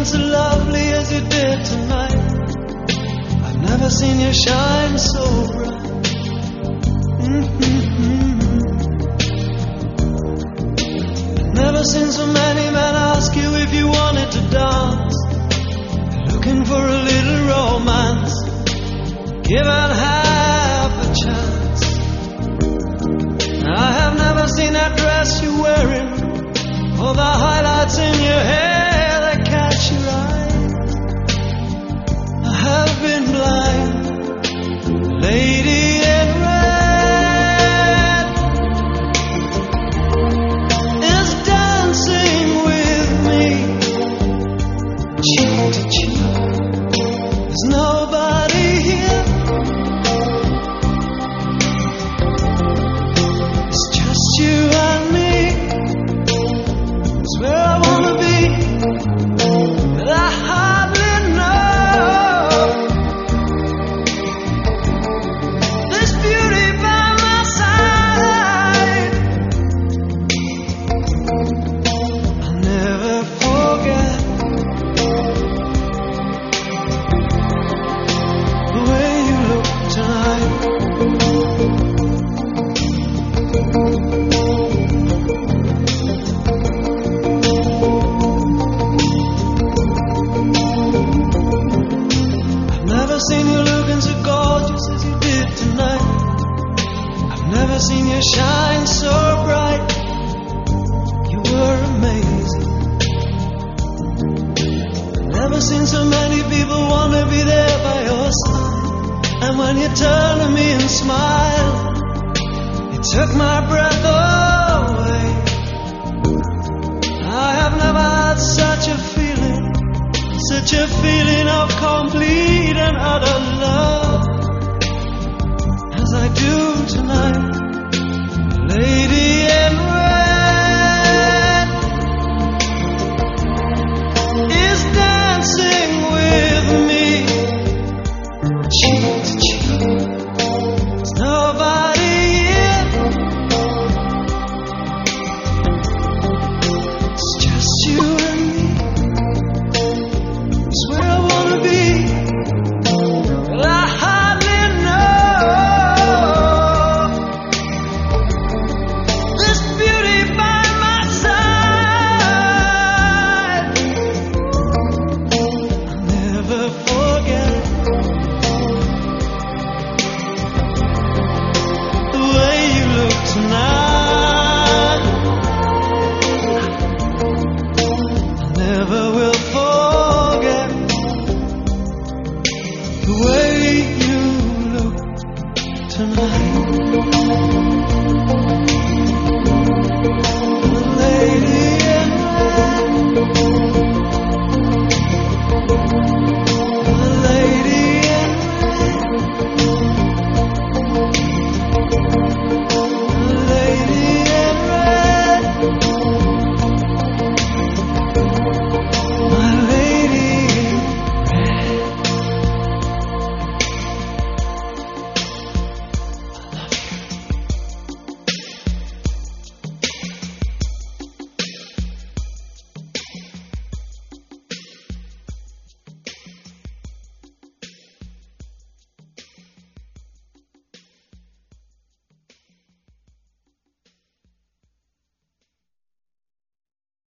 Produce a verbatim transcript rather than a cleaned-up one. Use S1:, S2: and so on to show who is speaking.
S1: looking so lovely as you did tonight. I've never seen you shine so bright. Mm-hmm. I've never seen so many men ask you if you wanted to dance. They're looking for a little romance. Give it half a chance. I have never seen that dress you're wearing, or the highlights in your hair that catch your eye. I have been blind, lady in red is dancing with me, cheek to cheek. There's nobody here. It's just you and me. It's where I wanna be, but I hardly know. This beauty by my side, I'll never forget the way you look tonight. I've never seen you looking so gorgeous as you did tonight. I've never seen you shine so bright. You were amazing. I've never seen so many people want to be there by your side. And when you turned to me and smiled, it took my breath away. I have never had such a feeling, such a feeling of complete and utter love as I do tonight.